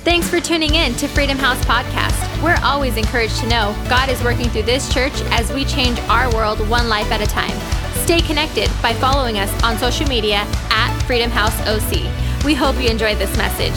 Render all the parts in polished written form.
Thanks for tuning in to Freedom House Podcast. We're always encouraged to know God is working through this church as we change our world one life at a time. Stay connected by following us on social media at Freedom House OC. We hope you enjoyed this message.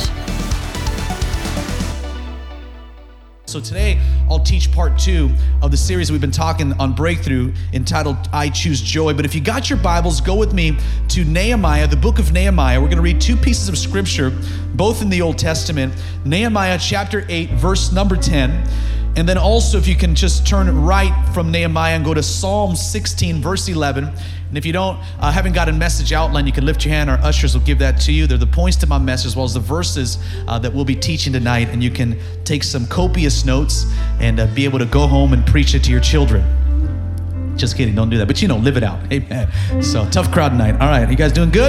So today, I'll teach part 2 of the series we've been talking on Breakthrough entitled, I Choose Joy. But if you got your Bibles, go with me to Nehemiah, the book of Nehemiah. We're going to read 2 pieces of scripture, both in the Old Testament. Nehemiah chapter 8, verse number 10. And then also, if you can just turn right from Nehemiah and go to Psalm 16, verse 11. And if you haven't got a message outline, you can lift your hand. Our ushers will give that to you. They're the points to my message, as well as the verses that we'll be teaching tonight. And you can take some copious notes and be able to go home and preach it to your children. Just kidding, don't do that. But live it out. Amen. So, tough crowd tonight. All right, you guys doing good?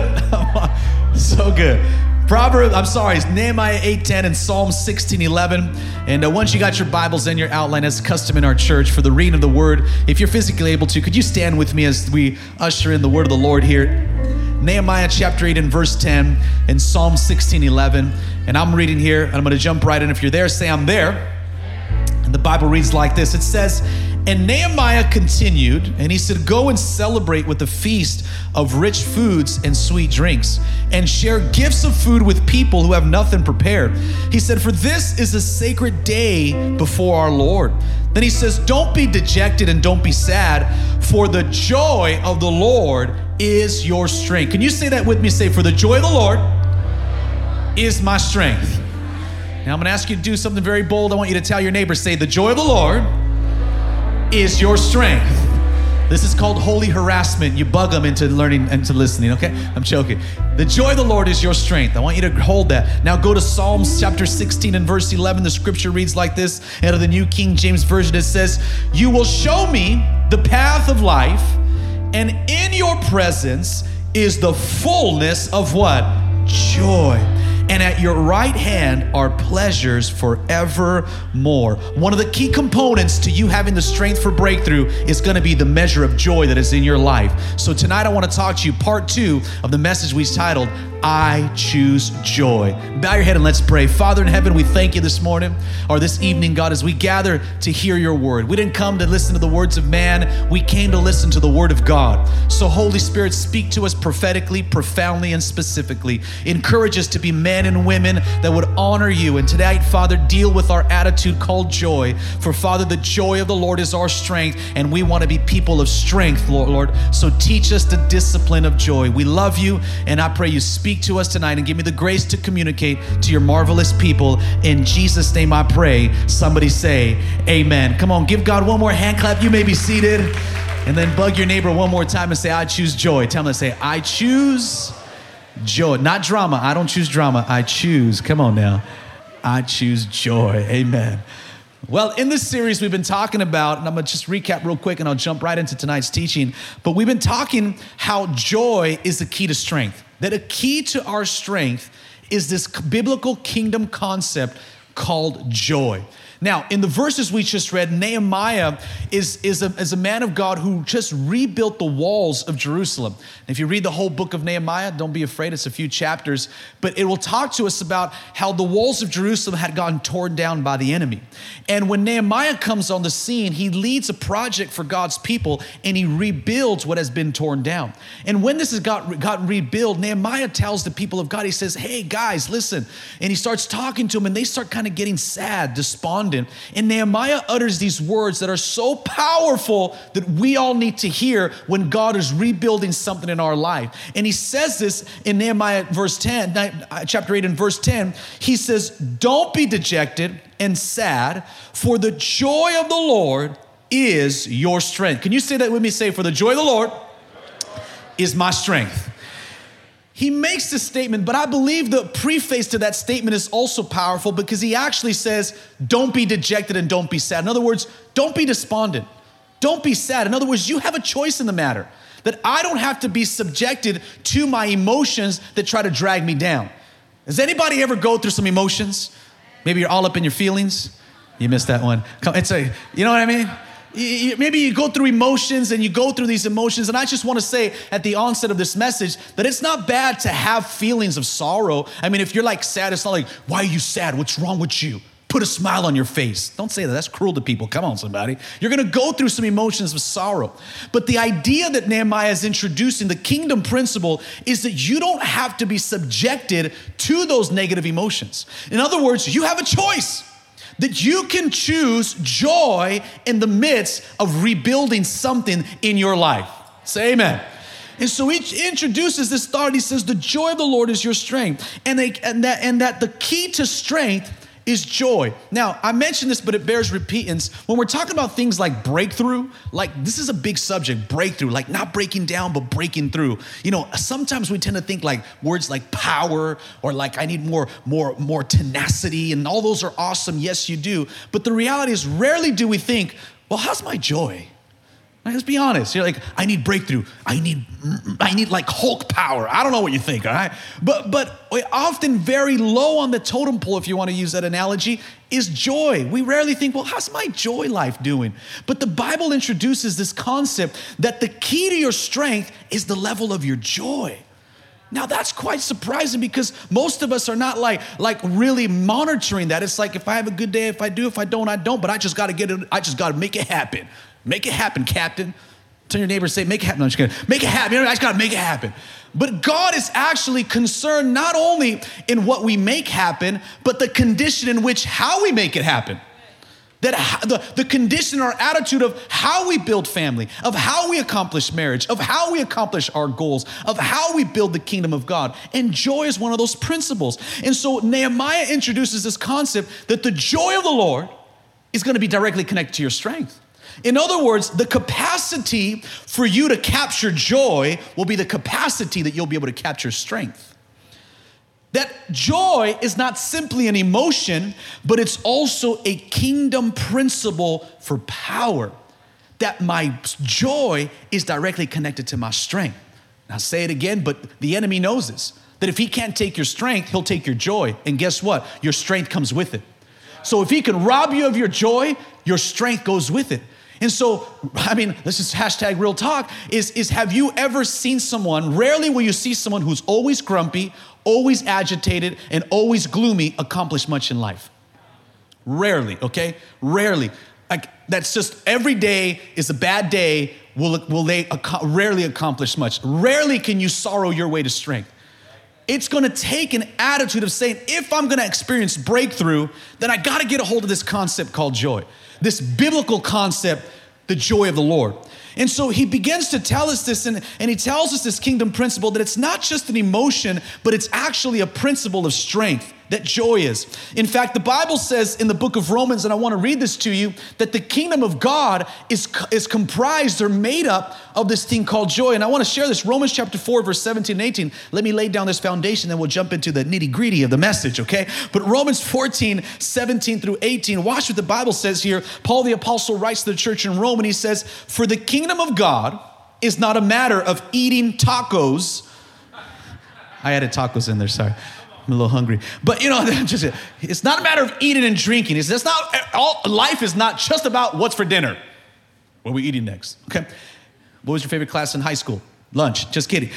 So good. It's Nehemiah 8:10 and Psalm 16:11. And once you got your Bibles and your outline, as custom in our church, for the reading of the Word, if you're physically able to, could you stand with me as we usher in the Word of the Lord here? Nehemiah chapter 8 and verse 10 and Psalm 16:11. And I'm reading here, and I'm going to jump right in. If you're there, say I'm there. And the Bible reads like this. It says, "And Nehemiah continued, and he said, go and celebrate with the feast of rich foods and sweet drinks, and share gifts of food with people who have nothing prepared. He said, for this is a sacred day before our Lord. Then he says, don't be dejected and don't be sad, for the joy of the Lord is your strength." Can you say that with me? Say, for the joy of the Lord is my strength. Now I'm going to ask you to do something very bold. I want you to tell your neighbor, say, the joy of the Lord is your strength. This is called holy harassment. You bug them into learning and to listening, okay? I'm joking. The joy of the Lord is your strength. I want you to hold that. Now go to Psalms chapter 16 and verse 11. The scripture reads like this. Out of the New King James Version, it says, you will show me the path of life, and in your presence is the fullness of what? Joy. And at your right hand are pleasures forevermore. One of the key components to you having the strength for breakthrough is going to be the measure of joy that is in your life. So tonight I want to talk to you, part 2 of the message we titled, I Choose Joy. Bow your head and let's pray. Father in heaven, we thank you this morning, or this evening, God, as we gather to hear your word. We didn't come to listen to the words of man. We came to listen to the word of God. So Holy Spirit, speak to us prophetically, profoundly, and specifically. Encourage us to be men and women that would honor you. And tonight, Father, deal with our attitude called joy. For Father, the joy of the Lord is our strength, and we want to be people of strength, Lord. So teach us the discipline of joy. We love you, and I pray you speak to us tonight and give me the grace to communicate to your marvelous people. In Jesus' name I pray. Somebody say amen. Come on, give God one more hand clap. You may be seated. And then bug your neighbor one more time and say, I choose joy. Tell them to say, I choose joy. Not drama. I don't choose drama. I choose. Come on now. I choose joy. Amen. Well, in this series, we've been talking about, and I'm going to just recap real quick and I'll jump right into tonight's teaching, but we've been talking how joy is the key to strength. That a key to our strength is this biblical kingdom concept called joy. Now, in the verses we just read, Nehemiah is a man of God who just rebuilt the walls of Jerusalem. And if you read the whole book of Nehemiah, don't be afraid, it's a few chapters, but it will talk to us about how the walls of Jerusalem had gotten torn down by the enemy. And when Nehemiah comes on the scene, he leads a project for God's people, and he rebuilds what has been torn down. And when this has gotten rebuilt, Nehemiah tells the people of God, he says, hey guys, listen. And he starts talking to them, and they start kind of getting sad, despondent. And Nehemiah utters these words that are so powerful that we all need to hear when God is rebuilding something in our life. And he says this in Nehemiah chapter 8 and verse 10. He says, don't be dejected and sad, for the joy of the Lord is your strength. Can you say that with me? Say, for the joy of the Lord is my strength. He makes this statement, but I believe the preface to that statement is also powerful because he actually says, don't be dejected and don't be sad. In other words, don't be despondent. Don't be sad. In other words, you have a choice in the matter, that I don't have to be subjected to my emotions that try to drag me down. Does anybody ever go through some emotions? Maybe you're all up in your feelings. You missed that one. You know what I mean? Maybe you go through emotions and you go through these emotions. And I just want to say at the onset of this message that it's not bad to have feelings of sorrow. I mean, if you're like sad, it's not like, why are you sad? What's wrong with you? Put a smile on your face. Don't say that. That's cruel to people. Come on, somebody. You're going to go through some emotions of sorrow. But the idea that Nehemiah is introducing, the kingdom principle, is that you don't have to be subjected to those negative emotions. In other words, you have a choice. That you can choose joy in the midst of rebuilding something in your life. Say amen. And so he introduces this thought. He says, the joy of the Lord is your strength. And that the key to strength is joy. Now, I mentioned this, but it bears repeating. When we're talking about things like breakthrough, like this is a big subject, breakthrough, like not breaking down, but breaking through. You know, sometimes we tend to think like words like power or like I need more tenacity, and all those are awesome. Yes, you do. But the reality is rarely do we think, well, how's my joy? Let's be honest. You're like, I need breakthrough. I need like Hulk power. I don't know what you think, all right? But often very low on the totem pole, if you want to use that analogy, is joy. We rarely think, well, how's my joy life doing? But the Bible introduces this concept that the key to your strength is the level of your joy. Now that's quite surprising because most of us are not like really monitoring that. It's like if I have a good day, if I do, if I don't, I don't. But I just got to get it. I just got to make it happen. Make it happen, Captain. Tell your neighbor and say, make it happen. No, I'm just kidding. Make it happen. You know, I just got to make it happen. But God is actually concerned not only in what we make happen, but the condition in which how we make it happen. That the condition or attitude of how we build family, of how we accomplish marriage, of how we accomplish our goals, of how we build the kingdom of God. And joy is one of those principles. And so Nehemiah introduces this concept that the joy of the Lord is going to be directly connected to your strength. In other words, the capacity for you to capture joy will be the capacity that you'll be able to capture strength. That joy is not simply an emotion, but it's also a kingdom principle for power. That my joy is directly connected to my strength. Now say it again, but the enemy knows this. That if he can't take your strength, he'll take your joy. And guess what? Your strength comes with it. So if he can rob you of your joy, your strength goes with it. And so, I mean, let's just hashtag real talk, is have you ever seen someone, rarely will you see someone who's always grumpy, always agitated, and always gloomy accomplish much in life. Rarely, okay? Rarely. Like, that's just every day is a bad day, will they rarely accomplish much. Rarely can you sorrow your way to strength. It's gonna take an attitude of saying, if I'm gonna experience breakthrough, then I gotta get a hold of this concept called joy. This biblical concept, the joy of the Lord. And so he begins to tell us this, and he tells us this kingdom principle that it's not just an emotion, but it's actually a principle of strength, that joy is. In fact, the Bible says in the book of Romans, and I want to read this to you, that the kingdom of God is comprised or made up of this thing called joy. And I want to share this, Romans chapter 4, verse 17 and 18. Let me lay down this foundation, then we'll jump into the nitty gritty of the message, okay? But Romans 14, 17 through 18, watch what the Bible says here. Paul the apostle writes to the church in Rome, and he says, for the kingdom of God is not a matter of eating tacos. I added tacos in there, sorry. I'm a little hungry. But you know, it's not a matter of eating and drinking. It's not all life is not just about what's for dinner. What are we eating next? Okay. What was your favorite class in high school? Lunch. Just kidding.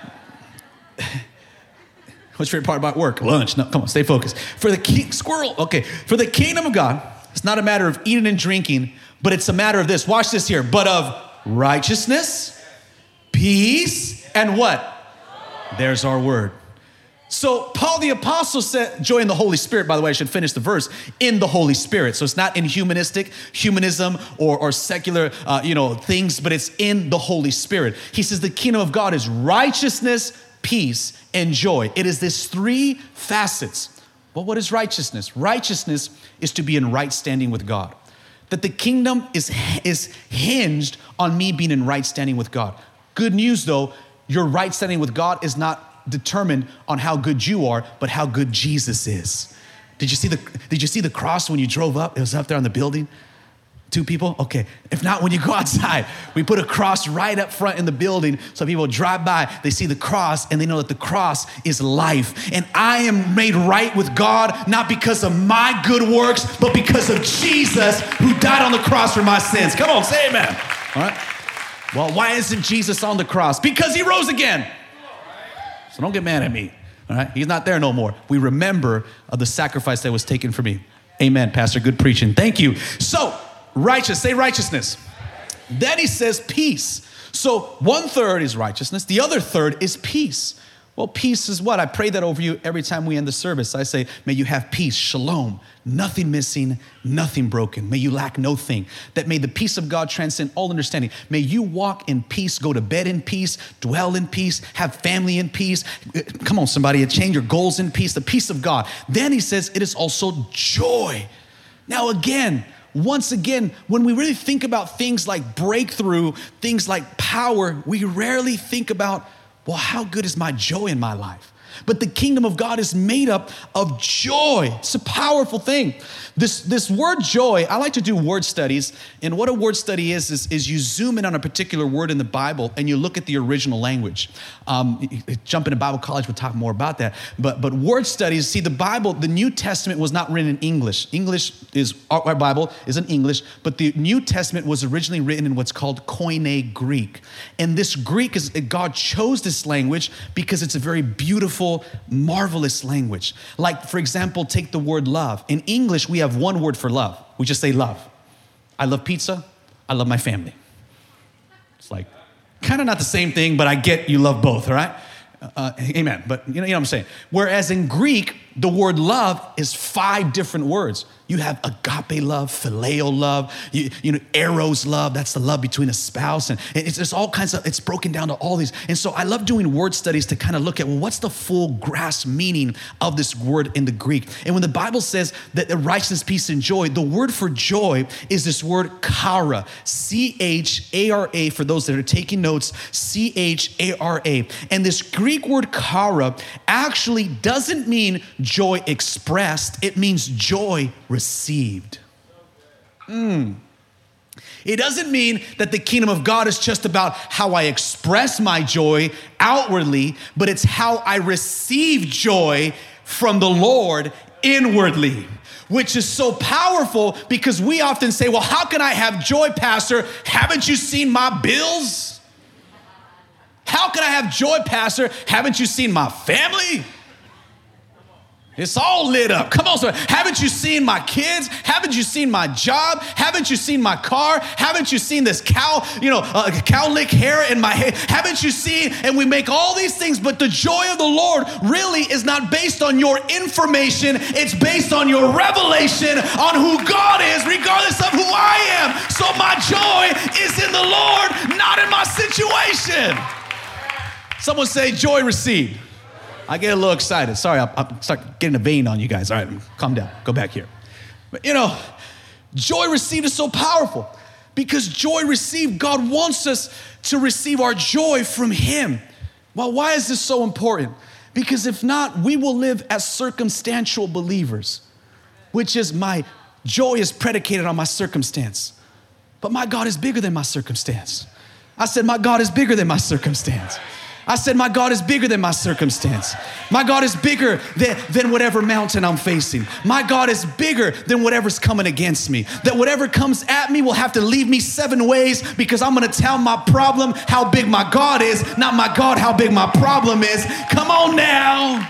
What's your favorite part about work? Lunch. No, come on, stay focused. For the For the kingdom of God, it's not a matter of eating and drinking, but it's a matter of this. Watch this here. But of righteousness, peace, and what? There's our word. So Paul the apostle said, joy in the Holy Spirit, by the way, I should finish the verse, in the Holy Spirit. So it's not in humanism or secular, things, but it's in the Holy Spirit. He says the kingdom of God is righteousness, peace, and joy. It is this three facets. Well, what is righteousness? Righteousness is to be in right standing with God. That the kingdom is hinged on me being in right standing with God. Good news though, your right standing with God is not determined on how good you are, but how good Jesus is. Did you see the cross when you drove up? It was up there on the building. 2 people? Okay. If not, when you go outside, we put a cross right up front in the building so people drive by, they see the cross and they know that the cross is life. And I am made right with God, not because of my good works, but because of Jesus who died on the cross for my sins. Come on, say amen. All right. Well, why isn't Jesus on the cross? Because he rose again. So don't get mad at me. All right. He's not there no more. We remember of the sacrifice that was taken for me. Amen, Pastor. Good preaching. Thank you. So, righteous, say righteousness. Then he says peace. So 1/3 is righteousness. The other third is peace. Well, peace is what? I pray that over you every time we end the service. I say, may you have peace, shalom, nothing missing, nothing broken. May you lack no thing. That may the peace of God transcend all understanding. May you walk in peace, go to bed in peace, dwell in peace, have family in peace. Come on, somebody, attain your goals in peace, the peace of God. Then he says it is also joy. Now again, once again, when we really think about things like breakthrough, things like power, we rarely think about, well, how good is my joy in my life? But the kingdom of God is made up of joy. It's a powerful thing. This word joy, I like to do word studies. And what a word study is you zoom in on a particular word in the Bible and you look at the original language. Jump into Bible college, we'll talk more about that. But word studies, see the Bible, the New Testament was not written in English. Our Bible is in English, but the New Testament was originally written in what's called Koine Greek. And this Greek God chose this language because it's a very beautiful, marvelous language. Like, for example, take the word love. In English, we have one word for love. We just say love. I love pizza. I love my family. It's like kind of not the same thing, but I get you love both, all right? Amen. But you know what I'm saying? Whereas in Greek, the word love is 5 different words. You have agape love, phileo love, you know, eros love. That's the love between a spouse. And it's all kinds of, it's broken down to all these. And so I love doing word studies to kind of look at, well, what's the full grasp meaning of this word in the Greek? And when the Bible says that the righteousness, peace, and joy, the word for joy is this word chara, C-H-A-R-A, for those that are taking notes, C-H-A-R-A. And this Greek word chara actually doesn't mean joy expressed, it means joy received. It doesn't mean that the kingdom of God is just about how I express my joy outwardly, but it's how I receive joy from the Lord inwardly, which is so powerful because we often say, well, how can I have joy, Pastor? Haven't you seen my bills? How can I have joy, Pastor? Haven't you seen my family? It's all lit up. Come on, sir. Haven't you seen my kids? Haven't you seen my job? Haven't you seen my car? Haven't you seen this cow lick hair in my head? Haven't you seen? And we make all these things, but the joy of the Lord really is not based on your information. It's based on your revelation on who God is, regardless of who I am. So my joy is in the Lord, not in my situation. Someone say joy received. I get a little excited. Sorry, I start getting a vein on you guys. All right, calm down. Go back here. But joy received is so powerful because joy received, God wants us to receive our joy from Him. Well, why is this so important? Because if not, we will live as circumstantial believers, which is my joy is predicated on my circumstance. But my God is bigger than my circumstance. I said, my God is bigger than my circumstance. I said, my God is bigger than my circumstance. My God is bigger than whatever mountain I'm facing. My God is bigger than whatever's coming against me. That whatever comes at me will have to leave me 7 ways because I'm going to tell my problem how big my God is, not my God how big my problem is. Come on now.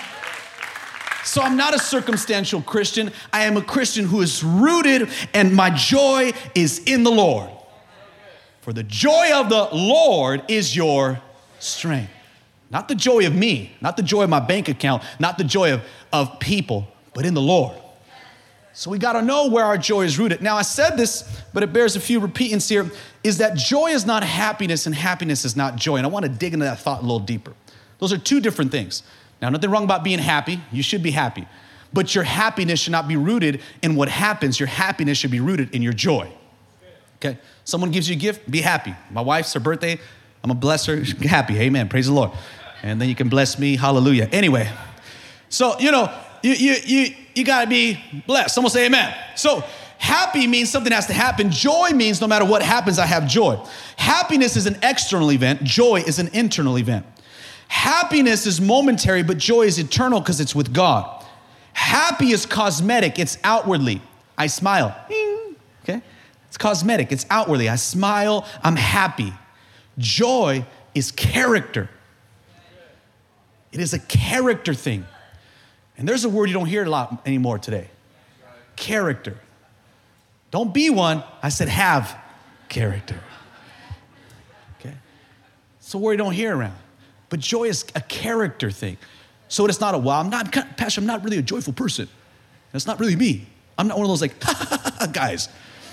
So I'm not a circumstantial Christian. I am a Christian who is rooted and my joy is in the Lord. For the joy of the Lord is your strength. Not the joy of me, not the joy of my bank account, not the joy of people, but in the Lord. So we got to know where our joy is rooted. Now I said this, but it bears a few repeatings here, is that joy is not happiness and happiness is not joy. And I want to dig into that thought a little deeper. Those are 2 different things. Now, nothing wrong about being happy. You should be happy. But your happiness should not be rooted in what happens. Your happiness should be rooted in your joy. Okay? Someone gives you a gift, be happy. My wife's her birthday. I'm going to bless her. Happy. Amen. Praise the Lord. And then you can bless me. Hallelujah. Anyway, so, you got to be blessed. Someone say amen. So Happy means something has to happen. Joy means no matter what happens, I have joy. Happiness is an external event. Joy is an internal event. Happiness is momentary, but joy is eternal because it's with God. Happy is cosmetic. It's outwardly. I smile. Okay? It's cosmetic. It's outwardly. I smile. I'm happy. Joy is character. It is a character thing. And there's a word you don't hear a lot anymore today. Character. Don't be one. I said have character. Okay? It's a word you don't hear around. But joy is a character thing. So it's not Pastor, I'm not really a joyful person. That's not really me. I'm not one of those like, guys.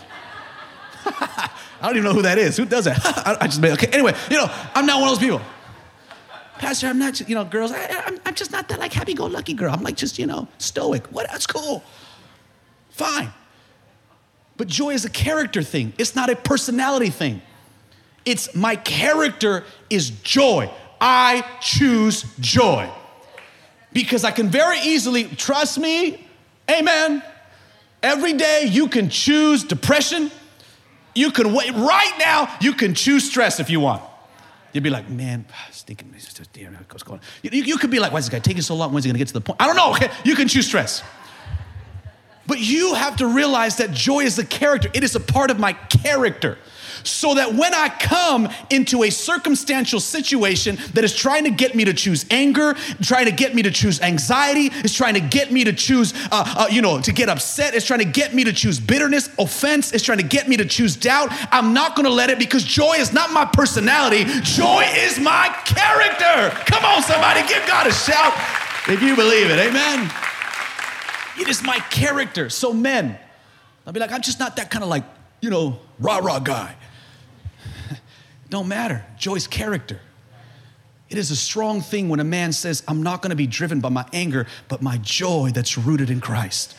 I don't even know who that is. Who does that? I just made, okay. Anyway, I'm not one of those people. Pastor, I'm not, girls, I'm just not that like happy-go-lucky girl. I'm like just, stoic. What? That's cool. Fine. But joy is a character thing. It's not a personality thing. It's my character is joy. I choose joy. Because I can very easily, trust me, amen. Every day you can choose depression. You can wait, right now, you can choose stress if you want. You'd be like, man, stinking, what's going on? You could be like, why is this guy taking so long? When's he gonna get to the point? I don't know, okay? You can choose stress. But you have to realize that joy is a character. It is a part of my character. So that when I come into a circumstantial situation that is trying to get me to choose anger, trying to get me to choose anxiety, it's trying to get me to choose, to get upset, it's trying to get me to choose bitterness, offense, it's trying to get me to choose doubt, I'm not gonna let it because joy is not my personality, joy is my character. Come on, somebody, give God a shout if you believe it, amen? It is my character. So men, I'll be like, I'm just not that kind of like, rah-rah guy. Don't matter. Joy's character. It is a strong thing when a man says, I'm not going to be driven by my anger, but my joy that's rooted in Christ.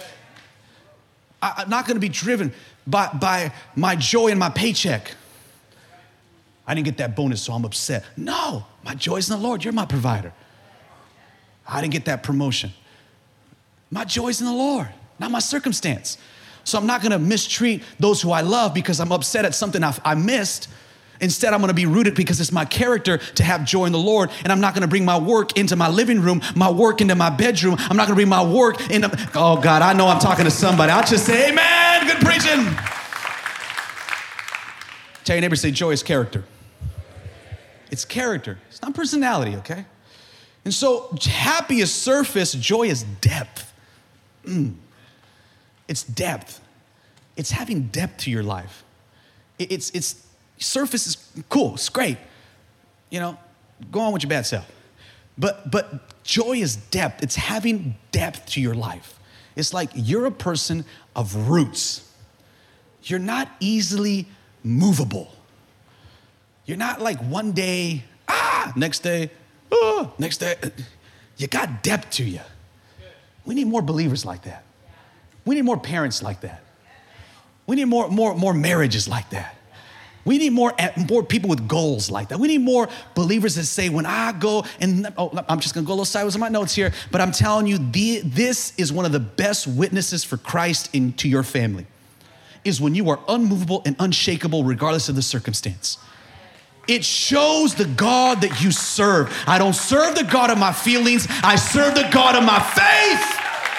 I'm not going to be driven by my joy in my paycheck. I didn't get that bonus, so I'm upset. No, my joy is in the Lord. You're my provider. I didn't get that promotion. My joy is in the Lord, not my circumstance. So I'm not going to mistreat those who I love because I'm upset at something I missed. Instead, I'm going to be rooted because it's my character to have joy in the Lord. And I'm not going to bring my work into my living room, my work into my bedroom. I'm not going to bring my work into, oh God, I know I'm talking to somebody. I'll just say, amen, good preaching. Tell your neighbor, say joy is character. It's character. It's not personality, okay? And so happy is surface, joy is depth. It's depth. It's having depth to your life. It's surface is cool, it's great. Go on with your bad self. But joy is depth. It's having depth to your life. It's like you're a person of roots. You're not easily movable. You're not like one day, next day, next day. You got depth to you. We need more believers like that. We need more parents like that. We need more marriages like that. We need more people with goals like that. We need more believers that say, when I go, and I'm just gonna go a little sideways on my notes here, but I'm telling you, this is one of the best witnesses for Christ into your family, is when you are unmovable and unshakable regardless of the circumstance. It shows the God that you serve. I don't serve the God of my feelings, I serve the God of my faith.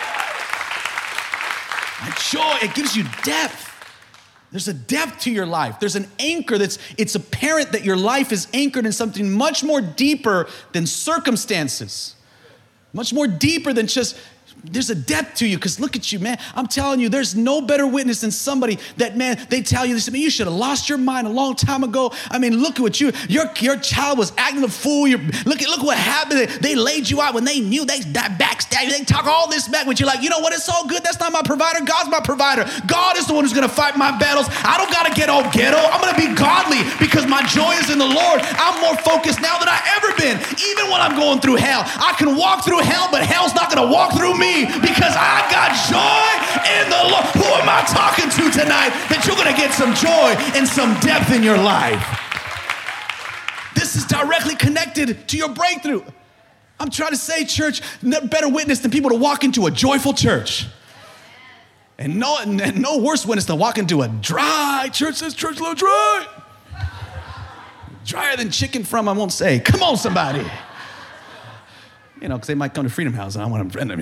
My joy, it gives you depth. There's a depth to your life. There's an anchor it's apparent that your life is anchored in something much more deeper than circumstances. Much more deeper than just, there's a depth to you, because look at you, man. I'm telling you, there's no better witness than somebody that, man, they tell you, they say, man, you should have lost your mind a long time ago. I mean, look at what your child was acting a fool. Look what happened. They laid you out when they knew they backstabbed you. They talk all this back, but you're like, you know what? It's all good. That's not my provider. God's my provider. God is the one who's going to fight my battles. I don't got to get all ghetto. I'm going to be godly because my joy is in the Lord. I'm more focused now than I've ever been. Even when I'm going through hell, I can walk through hell, but hell's not going to walk through me. Because I got joy in the Lord. Who am I talking to tonight that you're going to get some joy and some depth in your life? This is directly connected to your breakthrough. I'm trying to say, church, no better witness than people to walk into a joyful church. And no worse when it's to walk into a dry church. Says church a little dry. Drier than chicken from, I won't say. Come on, somebody. You know, because they might come to Freedom House and I want to friend them.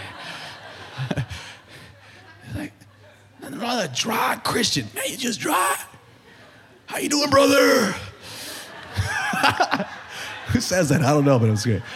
Like, nothing wrong with a dry Christian. Man, you just dry. How you doing, brother? Who says that? I don't know, but it was good.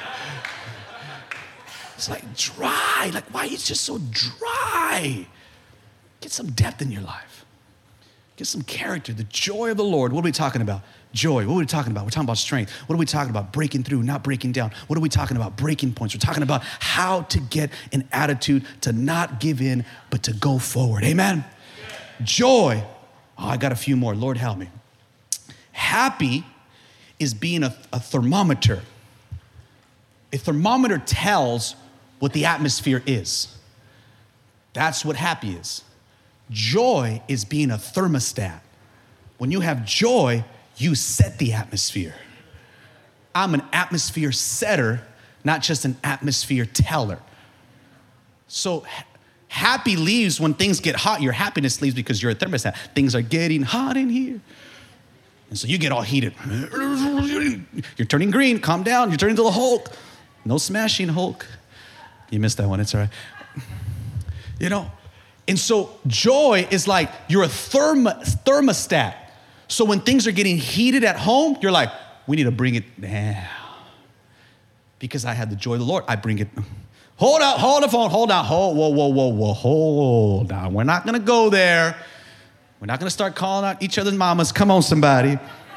It's like dry. Like, why are you just so dry? Get some depth in your life. Get some character. The joy of the Lord. What are we talking about? Joy. What are we talking about? We're talking about strength. What are we talking about? Breaking through, not breaking down. What are we talking about? Breaking points. We're talking about how to get an attitude to not give in, but to go forward. Amen? Joy. Oh, I got a few more. Lord, help me. Happy is being a thermometer. A thermometer tells what the atmosphere is. That's what happy is. Joy is being a thermostat. When you have joy, you set the atmosphere. I'm an atmosphere setter, not just an atmosphere teller. So happy leaves when things get hot. Your happiness leaves because you're a thermostat. Things are getting hot in here. And so you get all heated. You're turning green. Calm down. You're turning to the Hulk. No smashing, Hulk. You missed that one. It's all right. You know, and so joy is like you're a thermostat. So when things are getting heated at home, you're like, we need to bring it down. Because I have the joy of the Lord, I bring it. Hold the phone, hold on, hold on. We're not gonna go there. We're not gonna start calling out each other's mamas. Come on, somebody.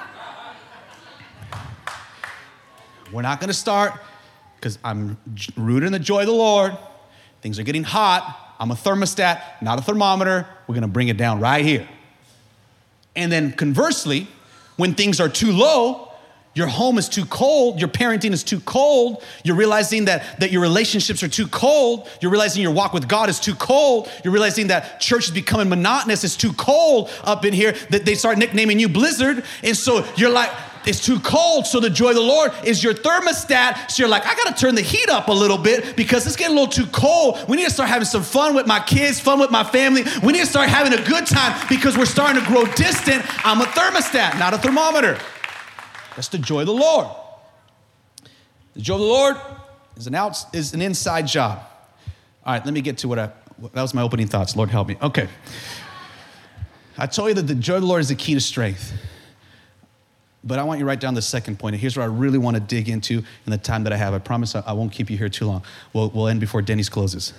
We're not gonna start, because I'm rooted in the joy of the Lord. Things are getting hot. I'm a thermostat, not a thermometer. We're gonna bring it down right here. And then conversely, when things are too low, your home is too cold, your parenting is too cold, you're realizing that your relationships are too cold, you're realizing your walk with God is too cold, you're realizing that church is becoming monotonous, it's too cold up in here, that they start nicknaming you Blizzard, and so you're like, it's too cold, so the joy of the Lord is your thermostat. So you're like, I gotta turn the heat up a little bit because it's getting a little too cold. We need to start having some fun with my kids, fun with my family. We need to start having a good time because we're starting to grow distant. I'm a thermostat, not a thermometer. That's the joy of the Lord. The joy of the Lord is an inside job. All right, let me get to that was my opening thoughts. Lord, help me. Okay. I told you that the joy of the Lord is the key to strength. But I want you to write down the second point. And here's what I really want to dig into in the time that I have. I promise I won't keep you here too long. We'll end before Denny's closes.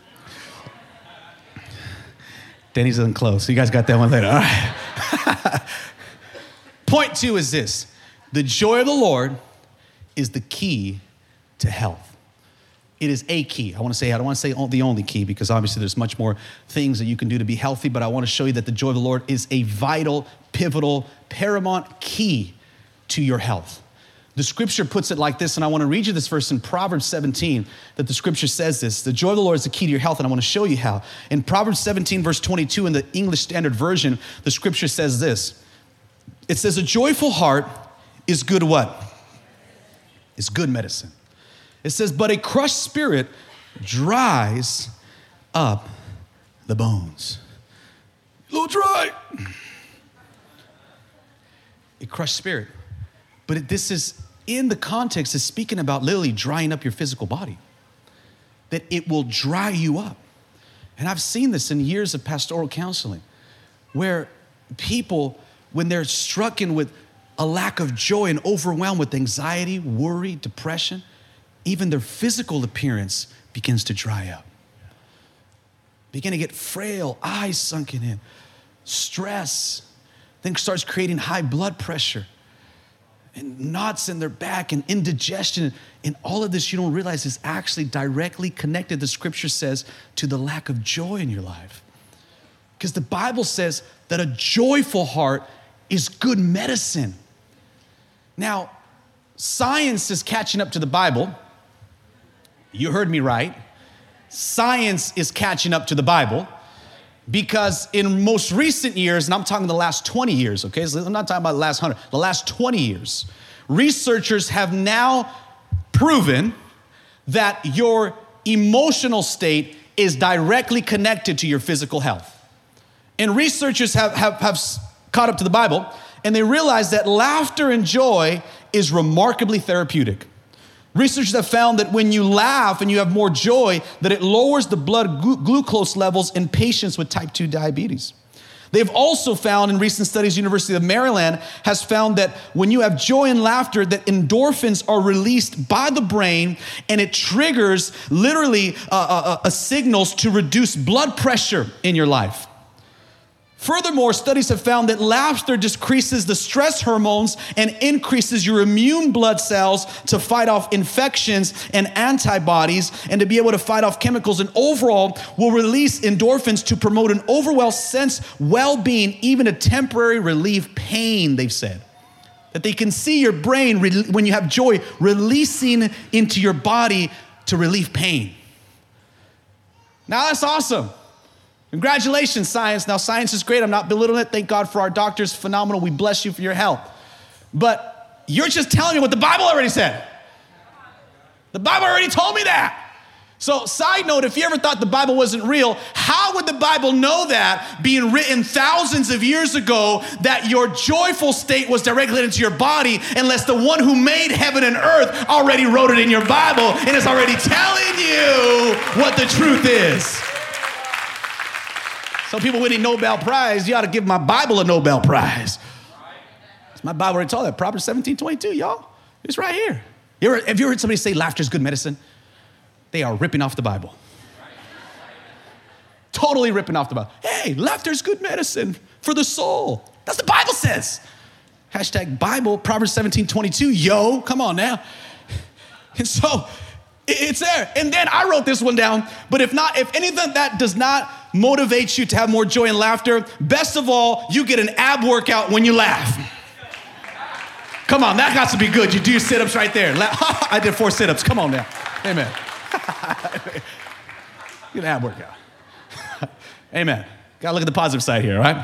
Denny's doesn't close. So you guys got that one later. All right. Point 2 is this. The joy of the Lord is the key to health. It is a key. I don't want to say the only key because obviously there's much more things that you can do to be healthy, but I want to show you that the joy of the Lord is a vital, pivotal, paramount key to your health. The scripture puts it like this, and I want to read you this verse in Proverbs 17, that the scripture says this. The joy of the Lord is the key to your health, and I want to show you how. In Proverbs 17, verse 22, in the English Standard Version, the scripture says this. It says, a joyful heart is good what? It's good medicine. It says, but a crushed spirit dries up the bones. A little dry. A crushed spirit. But this is, in the context, is speaking about literally drying up your physical body. That it will dry you up. And I've seen this in years of pastoral counseling, where people, when they're stricken with a lack of joy and overwhelmed with anxiety, worry, depression, even their physical appearance begins to dry up. Begin to get frail, eyes sunken in, stress, then starts creating high blood pressure and knots in their back and indigestion. And all of this you don't realize is actually directly connected, the scripture says, to the lack of joy in your life. Because the Bible says that a joyful heart is good medicine. Now, science is catching up to the Bible. You heard me right. Science is catching up to the Bible because in most recent years, and I'm talking the last 20 years, okay? So I'm not talking about the last 100, the last 20 years, researchers have now proven that your emotional state is directly connected to your physical health. And researchers have caught up to the Bible, and they realize that laughter and joy is remarkably therapeutic. Researchers have found that when you laugh and you have more joy, that it lowers the blood glucose levels in patients with type 2 diabetes. They've also found in recent studies, University of Maryland has found that when you have joy and laughter, that endorphins are released by the brain, and it triggers literally signals to reduce blood pressure in your life. Furthermore, studies have found that laughter decreases the stress hormones and increases your immune blood cells to fight off infections and antibodies, and to be able to fight off chemicals, and overall will release endorphins to promote an overall sense well-being, even a temporary relief pain, they've said. That they can see your brain, when you have joy, releasing into your body to relieve pain. Now that's awesome. Congratulations, science. Now, science is great. I'm not belittling it. Thank God for our doctors. Phenomenal. We bless you for your help. But you're just telling me what the Bible already said. The Bible already told me that. So, side note, if you ever thought the Bible wasn't real, how would the Bible know that, being written thousands of years ago, that your joyful state was directly into your body, unless the one who made heaven and earth already wrote it in your Bible and is already telling you what the truth is? Some people winning Nobel Prize, you ought to give my Bible a Nobel Prize. My Bible already told that. Proverbs 17:22, y'all. It's right here. Have you heard somebody say laughter is good medicine? They are ripping off the Bible. Totally ripping off the Bible. Hey, laughter is good medicine for the soul. That's what the Bible says. Hashtag Bible, Proverbs 17:22, yo, come on now. And so, it's there. And then I wrote this one down, but if anything that does not motivate you to have more joy and laughter, best of all, you get an ab workout when you laugh. Come on, that got to be good. You do your sit-ups right there. I did 4 sit-ups. Come on now. Amen. Get an ab workout. Amen. Gotta look at the positive side here, right?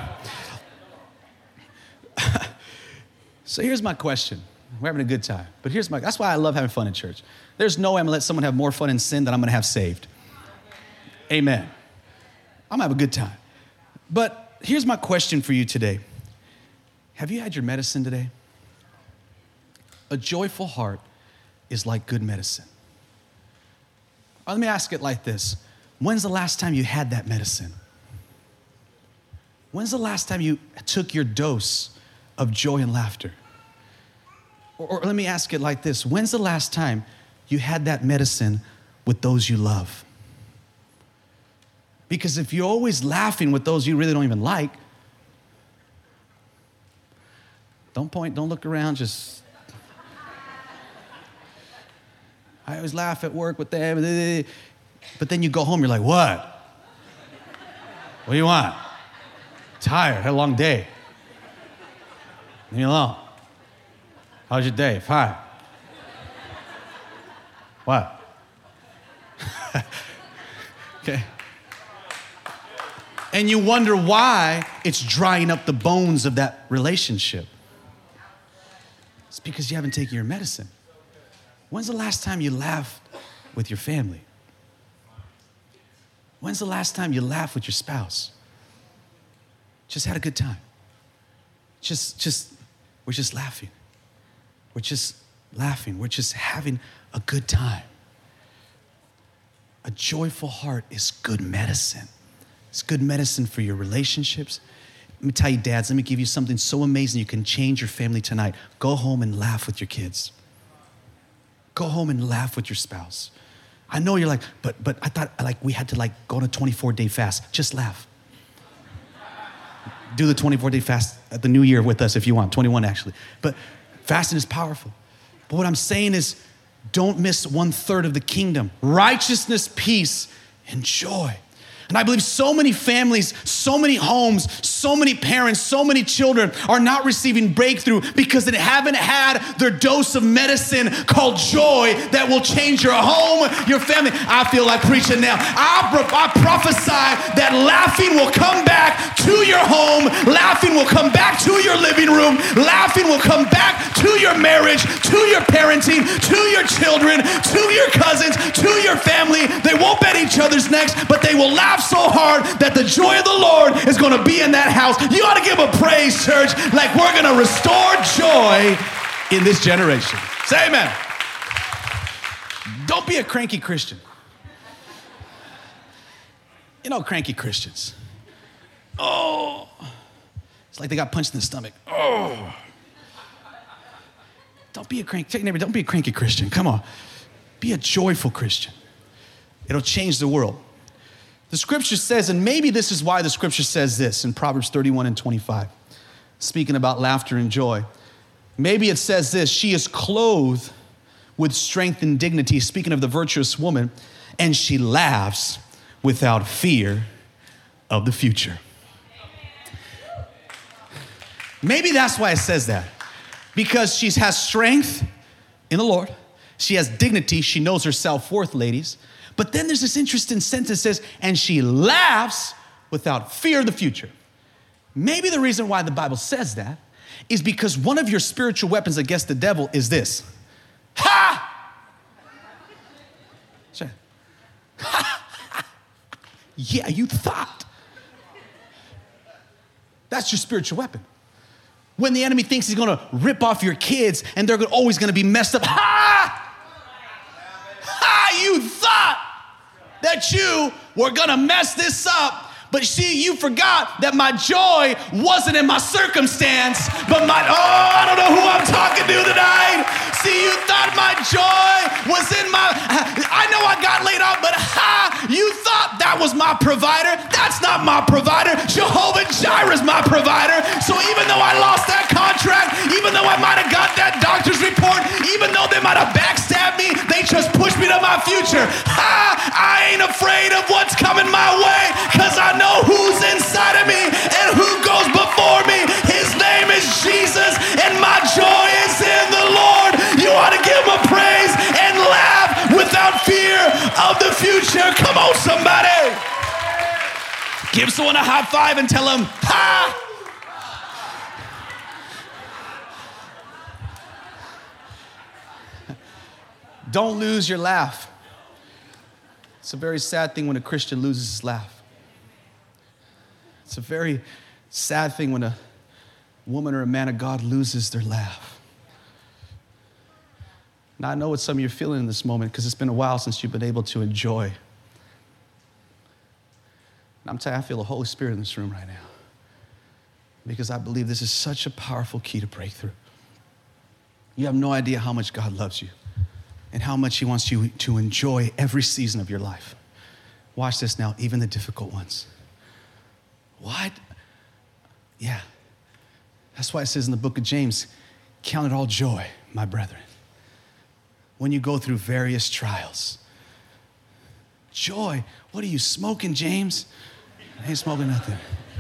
So here's my question. We're having a good time. But that's why I love having fun in church. There's no way I'm gonna let someone have more fun in sin than I'm gonna have saved. Amen. I'm gonna have a good time. But here's my question for you today. Have you had your medicine today? A joyful heart is like good medicine. Let me ask it like this. When's the last time you had that medicine? When's the last time you took your dose of joy and laughter? Or let me ask it like this. When's the last time you had that medicine with those you love? Because if you're always laughing with those you really don't even like, don't point, don't look around, just... I always laugh at work with them, but then you go home, you're like, what? What do you want? Tired, had a long day. Leave me alone. How's your day? Fine. What? Okay. And you wonder why it's drying up the bones of that relationship. It's because you haven't taken your medicine. When's the last time you laughed with your family? When's the last time you laughed with your spouse? Just had a good time. We're just laughing. We're just laughing. We're just having a good time. A joyful heart is good medicine. It's good medicine for your relationships. Let me tell you, dads, let me give you something so amazing you can change your family tonight. Go home and laugh with your kids. Go home and laugh with your spouse. I know you're like, but I thought we had to go on a 24-day fast. Just laugh. Do the 24-day fast at the new year with us if you want, 21 actually. But fasting is powerful. But what I'm saying is, don't miss 1/3 of the kingdom. Righteousness, peace, and joy. And I believe so many families, so many homes, so many parents, so many children are not receiving breakthrough because they haven't had their dose of medicine called joy that will change your home, your family. I feel like preaching now. I prophesy that laughing will come back to your home. Laughing will come back to your living room. Laughing will come back to your marriage, to your parenting, to your children, to your cousins, to your family. They won't bend each other's necks, but they will laugh so hard that the joy of the Lord is going to be in that house. You ought to give a praise, church, like we're going to restore joy in this generation. Say amen. Don't be a cranky Christian. You know, cranky Christians. Oh, it's like they got punched in the stomach. Oh. Don't be a cranky, don't be a cranky Christian. Come on. Be a joyful Christian. It'll change the world. The scripture says, and maybe this is why the scripture says this in Proverbs 31 and 25, speaking about laughter and joy. Maybe it says this, she is clothed with strength and dignity, speaking of the virtuous woman, and she laughs without fear of the future. Maybe that's why it says that, because she has strength in the Lord. She has dignity. She knows her self-worth, ladies. But then there's this interesting sentence that says, and she laughs without fear of the future. Maybe the reason why the Bible says that is because one of your spiritual weapons against the devil is this. Ha! Yeah, you thought. That's your spiritual weapon. When the enemy thinks he's gonna rip off your kids and they're always gonna be messed up, ha! Ha! You thought that you were gonna mess this up. But see, you forgot that my joy wasn't in my circumstance, but I don't know who I'm talking to tonight. See, you thought my joy was in I know I got laid off, but you thought that was my provider. That's not my provider. Jehovah Jireh's my provider. So even though I lost that contract, even though I might have got that doctor's report, even though they might have backstabbed me, they just pushed me to my future. I ain't afraid of what's coming my way, because I know who's inside of me and who goes before me. His name is Jesus, and my joy is in the Lord. You ought to give him a praise and laugh without fear of the future. Come on, somebody. Give someone a high five and tell them, ha! Don't lose your laugh. It's a very sad thing when a Christian loses his laugh. It's a very sad thing when a woman or a man of God loses their laugh. Now, I know what some of you are feeling in this moment because it's been a while since you've been able to enjoy. And I'm telling you, I feel the Holy Spirit in this room right now because I believe this is such a powerful key to breakthrough. You have no idea how much God loves you and how much he wants you to enjoy every season of your life. Watch this now, even the difficult ones. What? Yeah. That's why it says in the book of James, count it all joy, my brethren, when you go through various trials. Joy. What are you smoking, James? I ain't smoking nothing.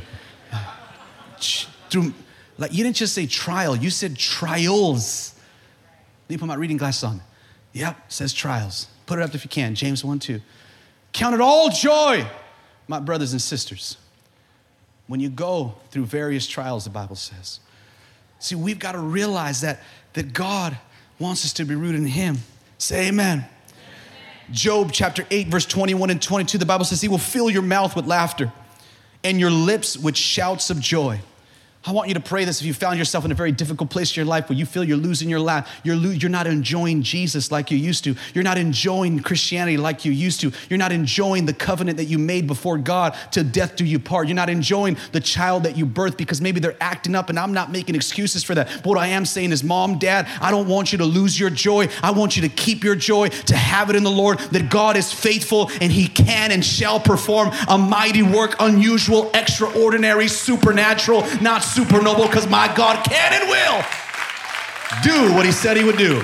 You didn't just say trial, you said trials. Let me put my reading glasses on. Yep, it says trials. Put it up if you can. James 1:2. Count it all joy, my brothers and sisters, when you go through various trials, the Bible says. See, we've got to realize that God wants us to be rooted in him. Say amen. Job chapter 8, verse 21 and 22, the Bible says he will fill your mouth with laughter and your lips with shouts of joy. I want you to pray this if you found yourself in a very difficult place in your life where you feel you're losing your laugh. You're not enjoying Jesus like you used to. You're not enjoying Christianity like you used to. You're not enjoying the covenant that you made before God till death do you part. You're not enjoying the child that you birthed because maybe they're acting up, and I'm not making excuses for that. But what I am saying is, Mom, Dad, I don't want you to lose your joy. I want you to keep your joy, to have it in the Lord, that God is faithful and he can and shall perform a mighty work, unusual, extraordinary, supernatural, not supernoble, because my God can and will do what he said he would do.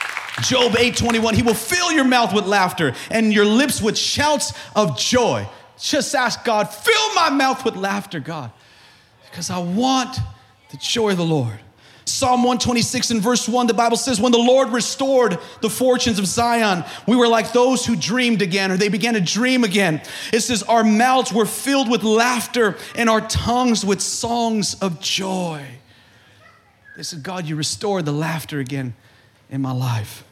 Job 8:21, he will fill your mouth with laughter and your lips with shouts of joy. Just ask God, fill my mouth with laughter, God, because I want the joy of the Lord. Psalm 126 and verse 1, the Bible says, when the Lord restored the fortunes of Zion, we were like those who dreamed again, or they began to dream again. It says, our mouths were filled with laughter and our tongues with songs of joy. They said, God, you restored the laughter again in my life.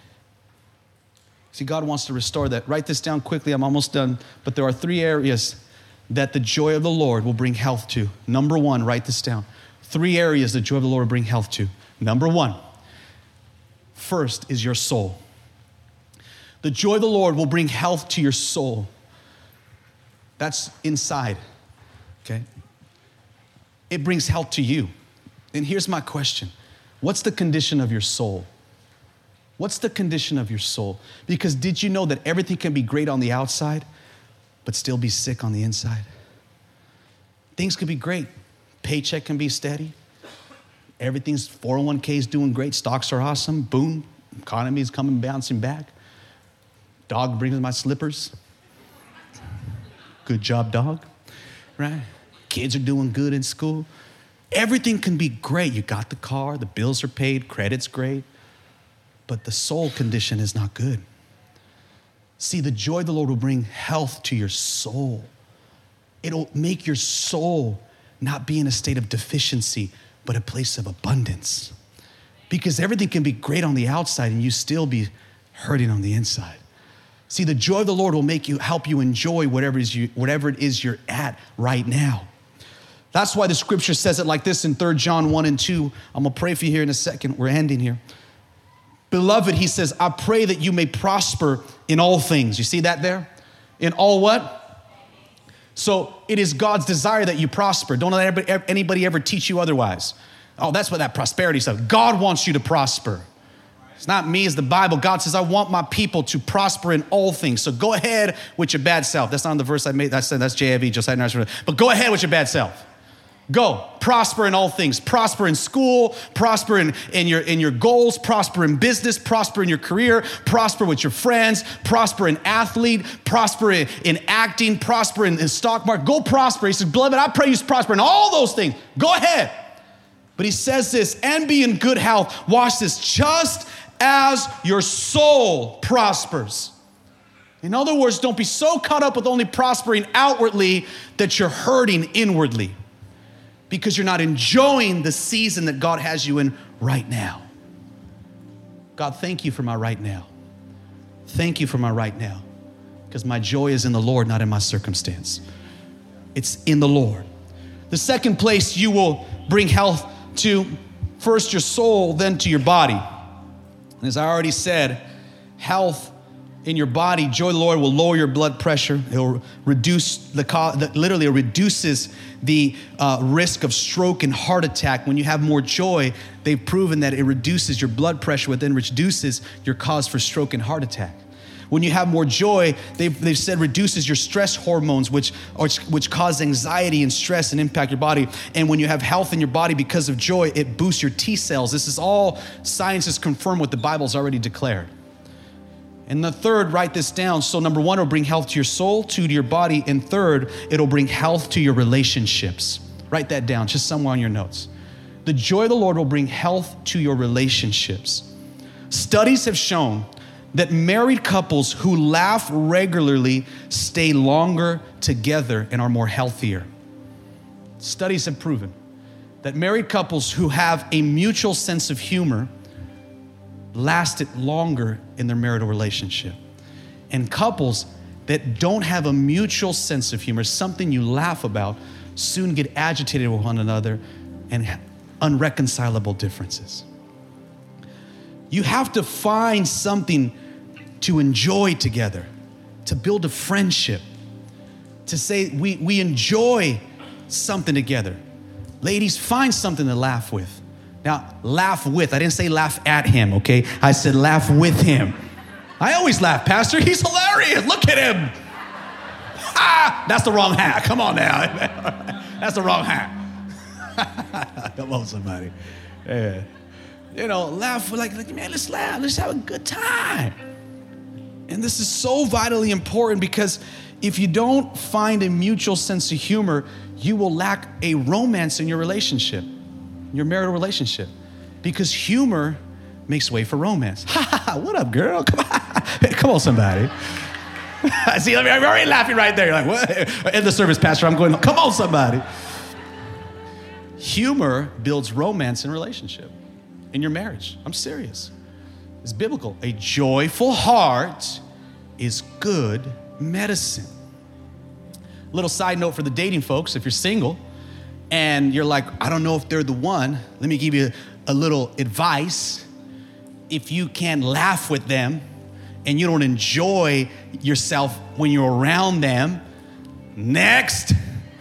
See, God wants to restore that. Write this down quickly. I'm almost done. But there are 3 areas that the joy of the Lord will bring health to. Number 1, write this down. 3 areas the joy of the Lord will bring health to. Number 1, first is your soul. The joy of the Lord will bring health to your soul. That's inside, okay? It brings health to you. And here's my question. What's the condition of your soul? What's the condition of your soul? Because did you know that everything can be great on the outside, but still be sick on the inside? Things could be great. Paycheck can be steady. Everything's 401k is doing great. Stocks are awesome. Boom. Economy is coming, bouncing back. Dog brings my slippers. Good job, dog. Right? Kids are doing good in school. Everything can be great. You got the car, the bills are paid, credit's great. But the soul condition is not good. See, the joy of the Lord will bring health to your soul. It'll make your soul not be in a state of deficiency, but a place of abundance. Because everything can be great on the outside and you still be hurting on the inside. See, the joy of the Lord will help you enjoy whatever it is you're at right now. That's why the scripture says it like this in 3 John 1 and 2. I'm gonna pray for you here in a second. We're ending here. Beloved, he says, I pray that you may prosper in all things. You see that there? In all what? So it is God's desire that you prosper. Don't let anybody ever teach you otherwise. Oh, that's what that prosperity stuff. God wants you to prosper. It's not me, it's the Bible. God says, I want my people to prosper in all things. So go ahead with your bad self. That's not the verse I made. That's JIV, Josiah National. But go ahead with your bad self. Go, prosper in all things. Prosper in school, prosper in your goals, prosper in business, prosper in your career, prosper with your friends, prosper in athlete, prosper in acting, prosper in the stock market. Go prosper. He says, beloved, I pray you prosper in all those things. Go ahead. But he says this, and be in good health. Watch this, just as your soul prospers. In other words, don't be so caught up with only prospering outwardly that you're hurting inwardly, because you're not enjoying the season that God has you in right now. God, thank you for my right now. Thank you for my right now, because my joy is in the Lord, not in my circumstance. It's in the Lord. The second place you will bring health to, first your soul, then to your body. And as I already said, health in your body, joy of the Lord will lower your blood pressure. It'll reduce literally it reduces the risk of stroke and heart attack. When you have more joy, they've proven that it reduces your blood pressure, which then reduces your cause for stroke and heart attack. When you have more joy, they've said reduces your stress hormones, which cause anxiety and stress and impact your body. And when you have health in your body because of joy, it boosts your T cells. This is all science has confirmed what the Bible's already declared. And the third, write this down. So number one, it'll bring health to your soul, 2, to your body. And third, it'll bring health to your relationships. Write that down, just somewhere on your notes. The joy of the Lord will bring health to your relationships. Studies have shown that married couples who laugh regularly stay longer together and are more healthier. Studies have proven that married couples who have a mutual sense of humor lasted longer in their marital relationship. And couples that don't have a mutual sense of humor, something you laugh about, soon get agitated with one another and have unreconcilable differences. You have to find something to enjoy together, to build a friendship, to say we enjoy something together. Ladies, find something to laugh with. Now, laugh with. I didn't say laugh at him, okay? I said laugh with him. I always laugh, Pastor. He's hilarious. Look at him. Ah, that's the wrong hat. Come on now. That's the wrong hat. Come on, somebody. Yeah. You know, laugh like, man, let's laugh. Let's have a good time. And this is so vitally important because If you don't find a mutual sense of humor, you will lack a romance in your relationship, your marital relationship, because humor makes way for romance. Ha ha ha, what up, girl? Come on, come on, somebody. See, I'm already laughing right there. You're like, what? End the service, Pastor. I'm going, come on, somebody. Humor builds romance in relationship, in your marriage. I'm serious. It's biblical. A joyful heart is good medicine. Little side note for the dating folks, if you're single and you're like, I don't know if they're the one, let me give you a little advice. If you can laugh with them and you don't enjoy yourself when you're around them, next.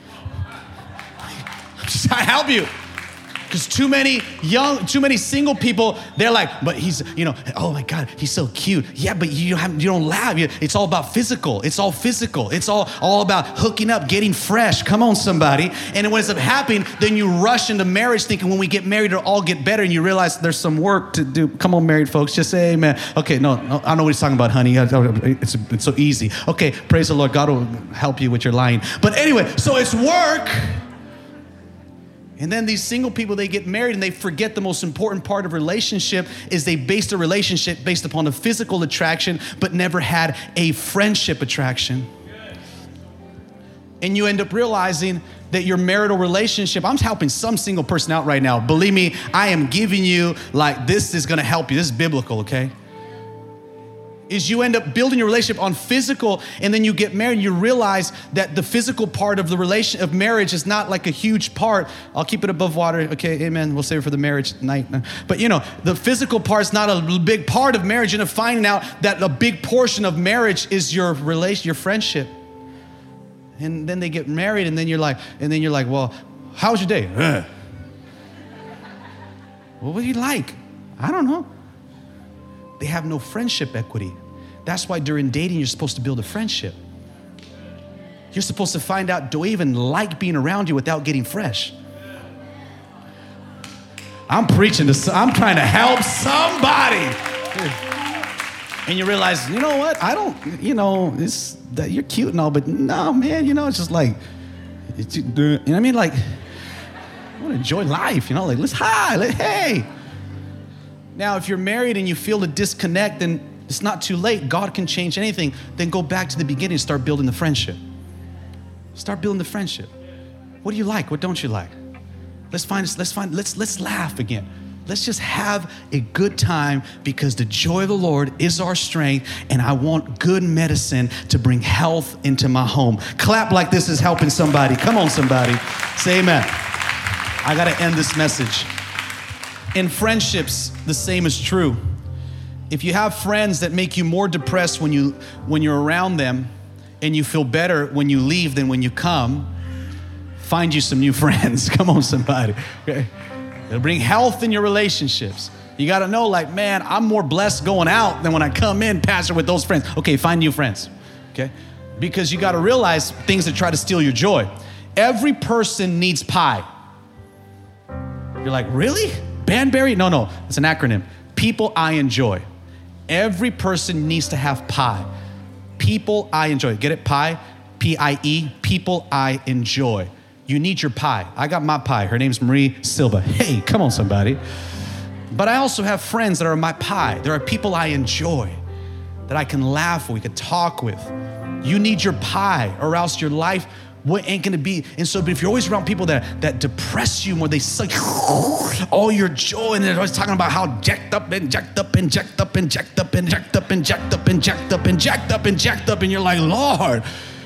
I'm just trying to help you. Because too many single people, they're like, but he's, oh my God, he's so cute. Yeah, but you don't laugh. It's all about physical. It's all physical. It's all about hooking up, getting fresh. Come on, somebody. And then when it's happening, then you rush into marriage thinking when we get married, it'll all get better. And you realize there's some work to do. Come on, married folks, just say amen. Okay, no, I know what he's talking about, honey. It's so easy. Okay, praise the Lord. God will help you with your lying. But anyway, so it's work. And then these single people, they get married and they forget the most important part of relationship is they based a relationship based upon a physical attraction, but never had a friendship attraction. And you end up realizing that your marital relationship, I'm helping some single person out right now. Believe me, I am giving you this is gonna help you. This is biblical, okay? Is you end up building your relationship on physical, and then you get married and you realize that the physical part of the relation of marriage is not like a huge part. I'll keep it above water. Okay, amen. We'll save it for the marriage night. But the physical part is not a big part of marriage. You end up finding out that a big portion of marriage is your relation, your friendship. And then they get married, and then you're like, well, how was your day? Well, what do you like? I don't know. They have no friendship equity. That's why during dating, you're supposed to build a friendship. You're supposed to find out, do I even like being around you without getting fresh? I'm preaching I'm trying to help somebody. And you realize, you know what? I don't, you're cute and all, but no, man, it's just like, you know what I mean? Like, I want to enjoy life, let's hey. Now, if you're married and you feel a disconnect, then it's not too late. God can change anything. Then go back to the beginning and start building the friendship. Start building the friendship. What do you like? What don't you like? Let's laugh again. Let's just have a good time because the joy of the Lord is our strength, and I want good medicine to bring health into my home. Clap like this is helping somebody. Come on, somebody. Say amen. I got to end this message. In friendships, the same is true. If you have friends that make you more depressed when you're around them, and you feel better when you leave than when you come, find you some new friends. Come on, somebody. Okay? It'll bring health in your relationships. You got to know, man, I'm more blessed going out than when I come in, Pastor, with those friends. Okay, find new friends. Okay? Because you got to realize things that try to steal your joy. Every person needs pie. You're like, really? Banbury? No, it's an acronym. People I enjoy. Every person needs to have pie. People I enjoy. Get it? Pie? P-I-E. People I enjoy. You need your pie. I got my pie. Her name's Marie Silva. Hey, come on, somebody. But I also have friends that are my pie. There are people I enjoy that I can laugh with, we can talk with. You need your pie, or else your life ain't gonna be. And so, but if you're always around people that depress you more, they suck all your joy, and they're always talking about how jacked up and jacked up and jacked up and jacked up and jacked up and jacked up and jacked up and jacked up and jacked up, and you're like, Lord,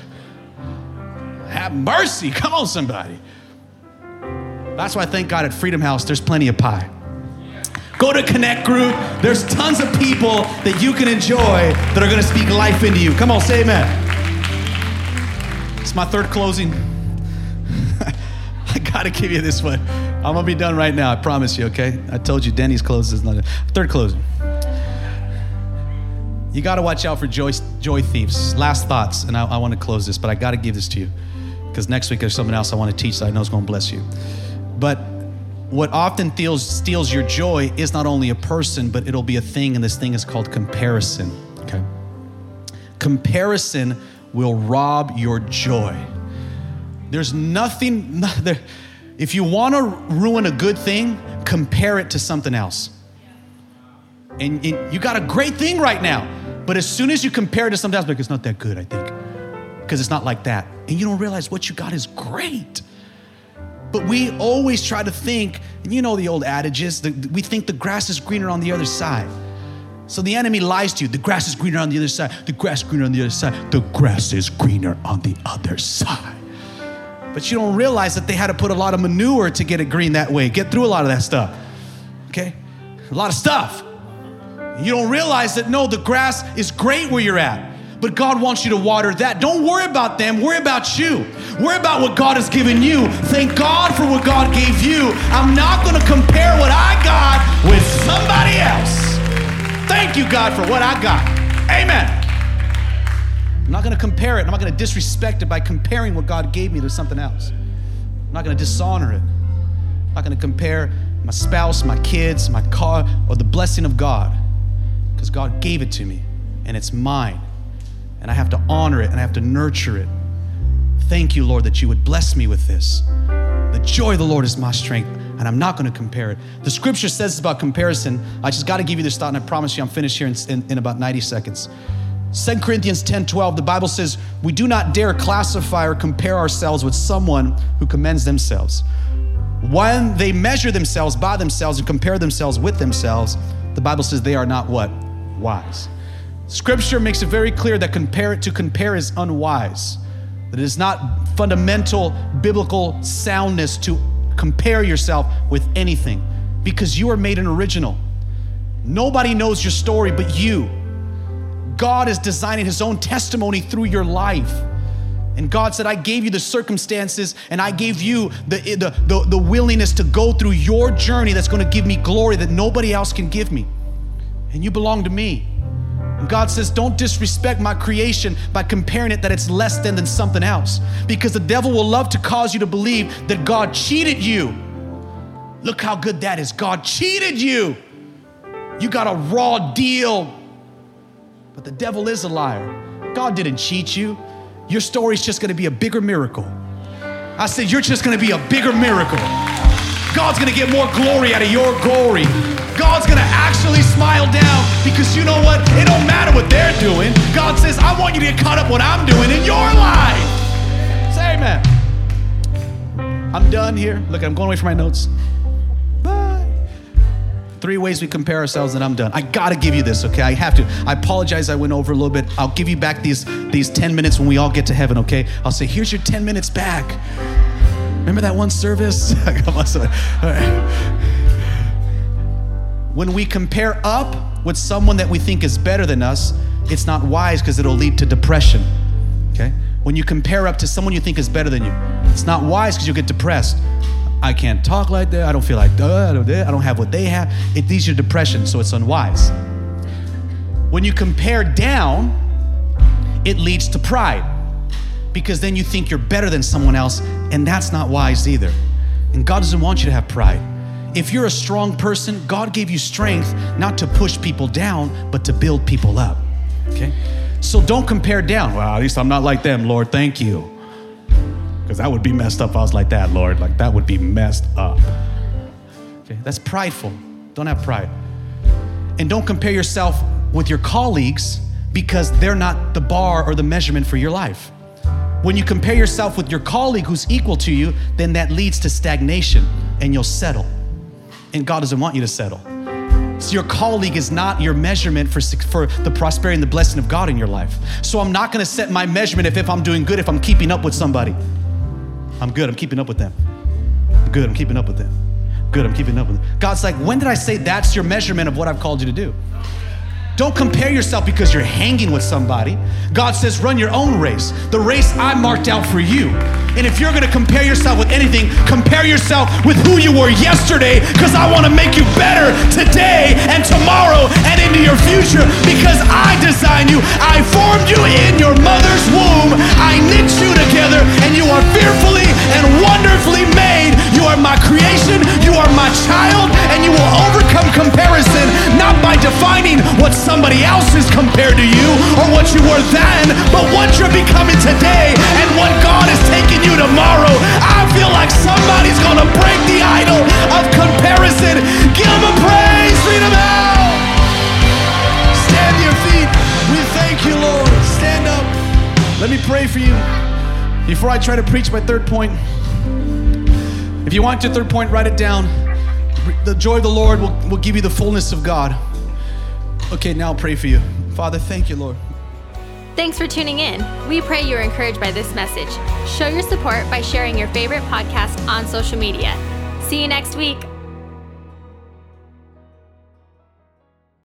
have mercy. Come on, somebody. That's why I thank God at Freedom House, there's plenty of pie. Go to Connect Group. There's tons of people that you can enjoy that are gonna speak life into you. Come on, say amen. It's my third closing. I gotta give you this one. I'm gonna be done right now, I promise you, okay? I told you Denny's closes, not third closing. You gotta watch out for joy thieves. Last thoughts, and I wanna close this, but I gotta give this to you because next week there's something else I wanna teach that I know is gonna bless you. But what often steals your joy is not only a person, but it'll be a thing, and this thing is called comparison, okay? Comparison will rob your joy. There's nothing, if you want to ruin a good thing, compare it to something else. And you got a great thing right now, but as soon as you compare it to something else, like, it's not that good, I think, because it's not like that. And you don't realize what you got is great. But we always try to think, and you know the old adages, we think the grass is greener on the other side. So the enemy lies to you. The grass is greener on the other side. The grass is greener on the other side. The grass is greener on the other side. But you don't realize that they had to put a lot of manure to get it green that way, get through a lot of that stuff, okay? A lot of stuff. You don't realize that, no, the grass is great where you're at, but God wants you to water that. Don't worry about them, worry about you. Worry about what God has given you. Thank God for what God gave you. I'm not gonna compare what I got with somebody else. Thank you, God, for what I got. Amen. I'm not gonna compare it. I'm not gonna disrespect it by comparing what God gave me to something else. I'm not gonna dishonor it. I'm not gonna compare my spouse, my kids, my car, or the blessing of God, because God gave it to me and it's mine. And I have to honor it and I have to nurture it. Thank you, Lord, that you would bless me with this. The joy of the Lord is my strength, and I'm not gonna compare it. The scripture says about comparison. I just gotta give you this thought, and I promise you I'm finished here in about 90 seconds. 2 Corinthians 10:12, the Bible says, we do not dare classify or compare ourselves with someone who commends themselves. When they measure themselves by themselves and compare themselves with themselves, the Bible says they are not what? Wise. Scripture makes it very clear that to compare is unwise. That it is not fundamental biblical soundness to compare yourself with anything, because you are made an original. Nobody knows your story but you. God is designing his own testimony through your life. And God said, I gave you the circumstances and I gave you the willingness to go through your journey that's going to give me glory that nobody else can give me. And you belong to me. And God says, don't disrespect my creation by comparing it that it's less than something else. Because the devil will love to cause you to believe that God cheated you. Look how good that is. God cheated you. You got a raw deal. But the devil is a liar. God didn't cheat you. Your story's just gonna be a bigger miracle. I said, you're just gonna be a bigger miracle. God's gonna get more glory out of your glory. God's gonna actually smile down, because you know what? It don't matter what they're doing. God says, I want you to get caught up what I'm doing in your life. Say amen. I'm done here. Look, I'm going away from my notes. Bye. 3 ways we compare ourselves, and I'm done. I gotta give you this, okay? I have to. I apologize I went over a little bit. I'll give you back these 10 minutes when we all get to heaven, okay? I'll say, here's your 10 minutes back. Remember that one service? All right. When we compare up with someone that we think is better than us, it's not wise, because it'll lead to depression, okay? When you compare up to someone you think is better than you, it's not wise, because you'll get depressed. I can't talk like that. I don't feel like that. I don't have what they have. It leads you to depression, so it's unwise. When you compare down, it leads to pride, because then you think you're better than someone else, and that's not wise either. And God doesn't want you to have pride. If you're a strong person, God gave you strength not to push people down, but to build people up, okay? So don't compare down. Well, at least I'm not like them, Lord, thank you. Because that would be messed up if I was like that, Lord. Like, that would be messed up. Okay, that's prideful. Don't have pride. And don't compare yourself with your colleagues, because they're not the bar or the measurement for your life. When you compare yourself with your colleague who's equal to you, then that leads to stagnation, and you'll settle. And God doesn't want you to settle. So your colleague is not your measurement for the prosperity and the blessing of God in your life. So I'm not gonna set my measurement if I'm doing good, if I'm keeping up with somebody. I'm good, I'm keeping up with them. Good, I'm keeping up with them. Good, I'm keeping up with them. God's like, when did I say that's your measurement of what I've called you to do? Don't compare yourself because you're hanging with somebody. God says, run your own race, the race I marked out for you. And if you're gonna compare yourself with anything, compare yourself with who you were yesterday, because I wanna make you better today and tomorrow and into your future, because I designed you. I formed you in your mother's womb. I knit you together, and you are fearfully and wonderfully made. You are my creation, you are my child, and you will overcome comparison, not by default, defining what somebody else is compared to you or what you were then, but what you're becoming today and what God is taking you tomorrow. I feel like somebody's gonna break the idol of comparison. Give him a praise, lead him out. Stand to your feet. We thank you, Lord. Stand up. Let me pray for you before I try to preach my third point. If you want your third point, write it down. The joy of the Lord will give you the fullness of God. Okay, now I'll pray for you. Father, thank you, Lord. Thanks for tuning in. We pray you're encouraged by this message. Show your support by sharing your favorite podcast on social media. See you next week.